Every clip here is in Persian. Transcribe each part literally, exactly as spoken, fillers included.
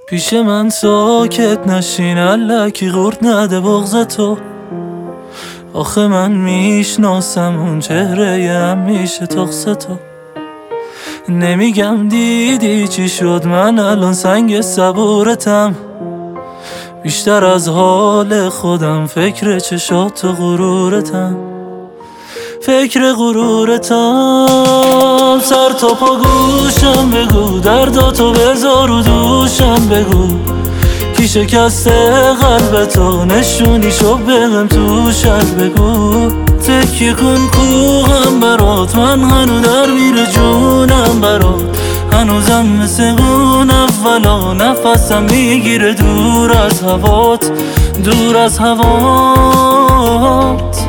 پیش من ساکت نشین، الکی قورت نده بغض تو. آخه من میشناسم اون چهره همیشه تقص تو. نمیگم دیدی چی شد، من الان سنگ صبورتم. بیشتر از حال خودم فکر چشات و غرورتم. فکر غرورتم. سر تا پا گوشم بگو، درداتو بذار و دوشم بگو. کی شکسته قلب تو، نشونیشو بهم تو شب بگو. تکیه کن کوهم برات، من هنو در میره جونم برات. هنوزم مثل اون اولا نفسم میگیره دور از هوات، دور از هوات.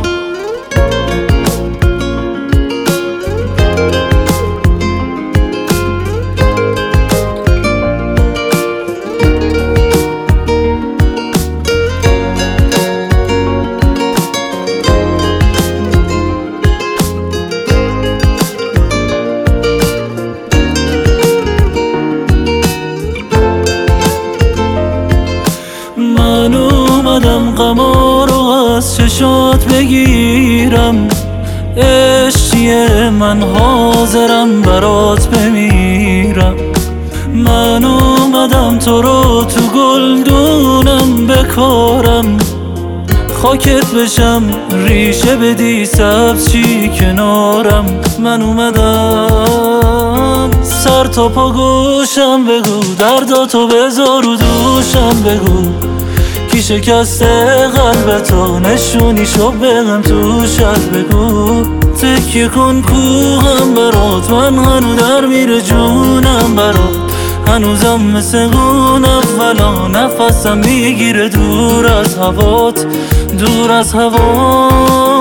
من اومدم غما رو از چشات بگیرم. عشقیه من حاضرم برات بمیرم. من اومدم تو رو تو گلدونم بکارم. خاکت بشم ریشه بدی سبز چی کنارم. من اومدم سر تا پا گوشم بگو، درداتو بذار و دوشم بگو. کی شکسته قلب تو، نشونیشو بهم تو شب بگو. تکیه کن کوهم برات، من هنو در میره جونم برات. هنوزم مثل اون اولا نفسم میگیره دور از هوات، دور از هوات.